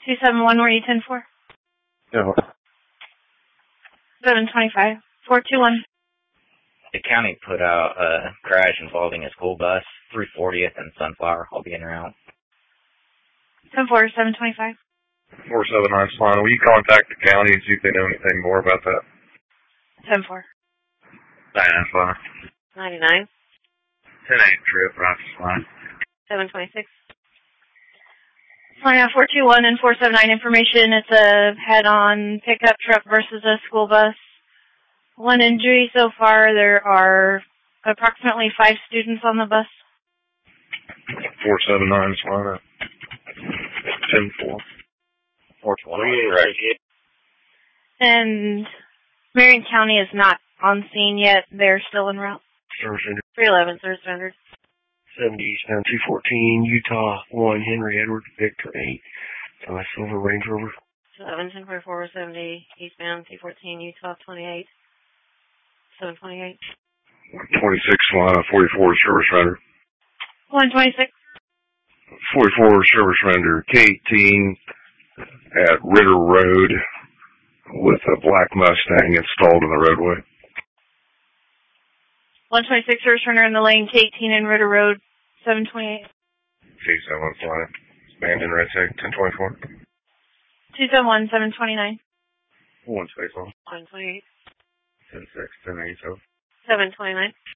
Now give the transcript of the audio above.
271, were you 10-4? No. 725. 421. The county put out a crash involving a school bus, 340th and Sunflower. I'll be en route. 10-4, 725. 479 Solana. Will you contact the county and see if they know anything more about that? 10-4. 99 Solana. 99. 10-8 trip, right, Solana. 726. Solana 421 and 479 information. It's a head-on pickup truck versus a school bus. One injury so far. There are approximately 5 students on the bus. 479 Solana. 10-4. 420. And Marion County is not on scene yet. They're still en route. Service Center. 311, service rendered. 70 eastbound 214, Utah 1, Henry Edward, Victor 8. Silver Range Rover. 710.4, 70 eastbound 214, Utah 28. 728. 26 Solana, 44 service render. 126. 44 service render, K-18 at Ritter Road with a black Mustang installed in the roadway. 126 service runner in the lane, K-18 and Ritter Road, 728. C71 Solana, abandoned red tag, 1024. 271, 729. 1 space on. 128. 10-6, 10-8, 729.